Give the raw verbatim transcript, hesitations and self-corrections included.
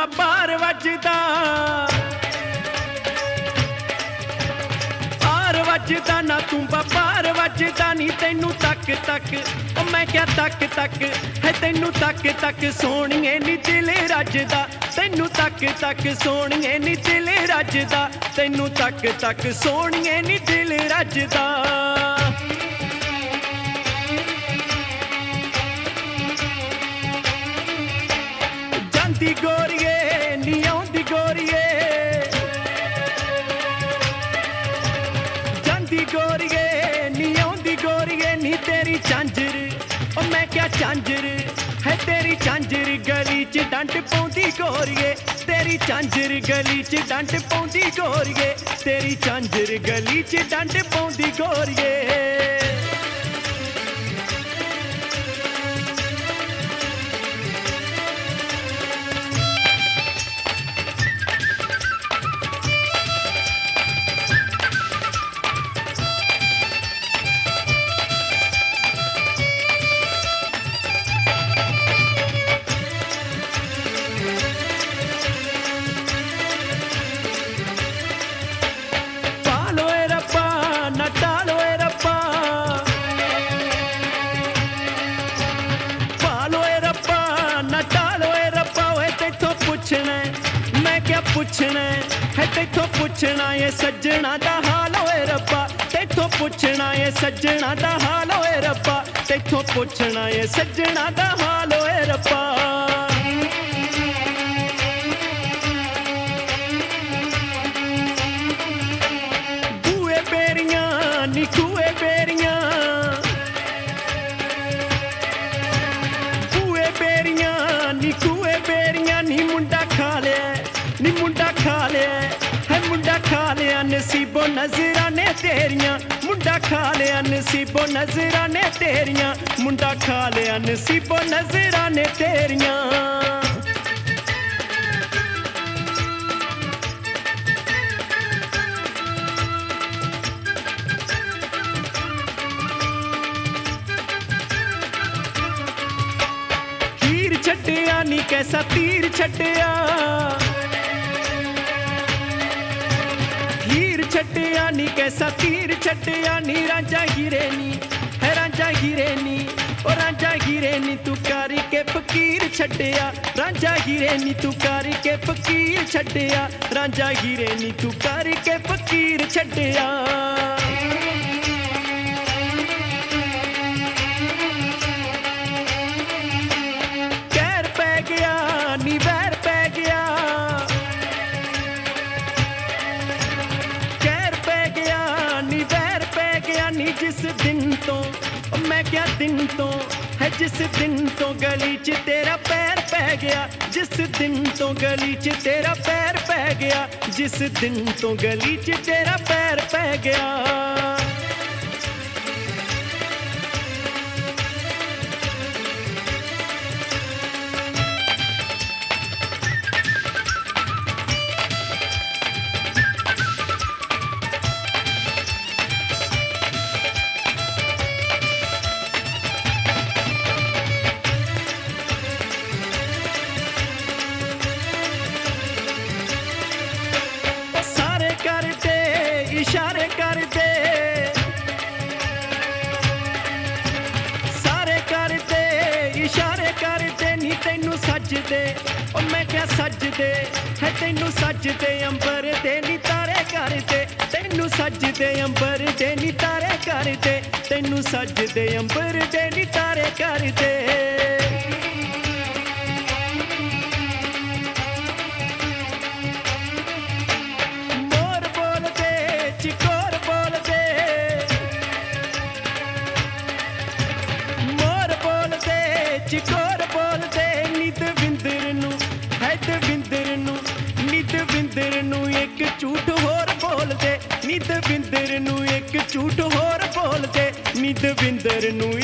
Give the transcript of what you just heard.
ਬਾਰ ਵੱਜਦਾ ਬਾਰ ਵੱਜਦਾ ਨਾ ਤੂੰ ਬਾਰ ਵੱਜਦਾ ਨੀ ਤੈਨੂੰ ਤੱਕ ਤੱਕ ਉਹ ਮੈਂ ਕਿਹਾ ਤੱਕ ਤੱਕ ਹੈ ਤੈਨੂੰ ਤੱਕ ਤੱਕ ਸੋਹਣੀਏ ਨੀ ਦਿਲ ਰੱਜਦਾ ਤੈਨੂੰ ਤੱਕ ਤੱਕ ਸੋਹਣੀਏ ਨੀ ਦਿਲ ਰੱਜਦਾ ਤੈਨੂੰ ਤੱਕ ਤੱਕ ਸੋਹਣੀਏ ਨੀ ਦਿਲ ਰੱਜਦਾ ਜਾਂਦੀ ਗੋਰੀਏ ਨੀ ਆਉਂਦੀ ਗੋਰੀਏ ਜਾਂਦੀ ਗੋਰੀਏ ਨੀ ਆਉਂਦੀ ਗੋਰੀਏ ਨੀ ਤੇਰੀ ਝਾਂਜਰ ਉਹ ਮੈਂ ਕਿਹਾ ਝਾਂਜਰ ਹੈ ਤੇਰੀ ਝਾਂਜਰ ਗਲੀ 'ਚ ਡੰਡ ਪਾਉਂਦੀ ਗੋਰੀਏ ਤੇਰੀ ਝਾਂਜਰ ਗਲੀ 'ਚ ਡੰਡ ਪਾਉਂਦੀ ਗੋਰੀਏ ਤੇਰੀ ਝਾਂਜਰ ਗਲੀ 'ਚ ਡੰਡ ਪਾਉਂਦੀ ਗੋਰੀਏ ਪੁੱਛਣਾ ਹੈ ਤੈਥੋਂ ਪੁੱਛਣਾ ਏ ਸੱਜਣਾ ਦਾ ਹਾਲ ਓਏ ਰੱਬਾ ਤੈਥੋਂ ਪੁੱਛਣਾ ਏ ਸੱਜਣਾ ਦਾ ਹਾਲ ਓਏ ਰੱਬਾ ਤੈਥੋਂ ਪੁੱਛਣਾ ਏ ਸੱਜਣਾ ਦਾ ਹਾਲ ਓਏ ਰੱਬਾ ਬੂਏ ਬੇਰੀਆਂ ਨੀ ਖੂਏ ਬੇਰੀਆਂ ਬੂਏ ਬੇਰੀਆਂ ਨੀ ਖੂਏ ਬੇਰੀਆਂ ਨੀ ਮੁੰਡਾ ਖਾ ਲਿਆ ਨੀ ਮੁੰਡਾ ਖਾ ਲਿਆ ਹੈ ਮੁੰਡਾ ਖਾ ਲਿਆ ਨਸੀਬੋ ਨਜ਼ਰਾਂ ਨੇ ਤੇਰੀਆਂ ਮੁੰਡਾ ਖਾ ਲਿਆ ਨਸੀਬੋ ਨਜ਼ਰਾਂ ਨੇ ਤੇਰੀਆਂ ਮੁੰਡਾ ਖਾ ਲਿਆ ਨਸੀਬੋ ਨਜ਼ਰਾਂ ਨੇ ਤੇਰੀਆਂ ਹੀਰ ਛੱਡਿਆ ਨੀ ਕੈਸਾ ਤੀਰ ਛੱਡਿਆ ਛੱਡਿਆ ਨੀ ਕੈਸਾ ਤੀਰ ਛੱਡਿਆ ਨੀ ਰਾਂਝਾ ਹੀਰੇ ਨੀ ਹੈ ਰਾਂਝਾ ਹੀਰੇ ਨੀ ਉਹ ਰਾਂਝਾ ਹੀਰੇ ਨੀ ਤੂੰ ਕਰ ਕੇ ਫਕੀਰ ਛੱਡਿਆ ਰਾਂਝਾ ਹੀਰੇ ਨੀ ਤੂੰ ਕਰ ਕੇ ਫਕੀਰ ਛੱਡਿਆ ਰਾਂਝਾ ਹੀਰੇ ਨੀ ਤੂੰ ਕਰ ਕੇ ਫਕੀਰ ਛੱਡਿਆ ਕਹਿਰ ਪੈ ਗਿਆ ਨੀ ਵੈਰ ਪੈ ਗਿਆ ਜਿਸ ਦਿਨ ਤੋਂ ਮੈਂ ਕਿਹਾ ਦਿਨ ਤੋਂ ਹੈ ਜਿਸ ਦਿਨ ਤੋਂ ਗਲੀ 'ਚ ਤੇਰਾ ਪੈਰ ਪੈ ਗਿਆ ਜਿਸ ਦਿਨ ਤੋਂ ਗਲੀ 'ਚ ਤੇਰਾ ਪੈਰ ਪੈ ਗਿਆ ਜਿਸ ਦਿਨ ਤੋਂ ਗਲੀ 'ਚ ਤੇਰਾ ਪੈਰ ਪੈ ਗਿਆ ਇਸ਼ਾਰੇ ਕਰਦੇ ਸਾਰੇ ਕਰਦੇ ਇਸ਼ਾਰੇ ਕਰਦੇ ਨੀ ਤੈਨੂੰ ਸੱਜਦੇ ਉਹ ਮੈਂ ਕਿਹਾ ਸੱਜਦੇ ਹੈ ਤੈਨੂੰ ਸੱਜਦੇ ਅੰਬਰ ਦੇ ਨੀ ਤਾਰੇ ਕਰਦੇ ਤੈਨੂੰ ਸੱਜਦੇ ਅੰਬਰ ਦੇ ਨੀ ਤਾਰੇ ਕਰਦੇ ਤੈਨੂੰ ਸੱਜਦੇ ਅੰਬਰ ਦੇ ਨੀ ਤਾਰੇ ਕਰਦੇ ਚਿਕੋਰ ਬੋਲਦੇ ਮੋਰ ਬੋਲਦੇ ਚਿਕੋਰ ਬੋਲਦੇ ਨਿਤ ਵਿੰਦਰ ਨੂੰ ਹੈ ਦਵਿੰਦਰ ਨੂੰ ਨਿਤ ਵਿੰਦਰ ਨੂੰ ਇੱਕ ਝੂਠ ਹੋਰ ਬੋਲਦੇ ਨਿਤ ਵਿੰਦਰ ਨੂੰ ਇੱਕ ਝੂਠ ਹੋਰ ਬੋਲਦੇ ਨਿਤ ਵਿੰਦਰ ਨੂੰ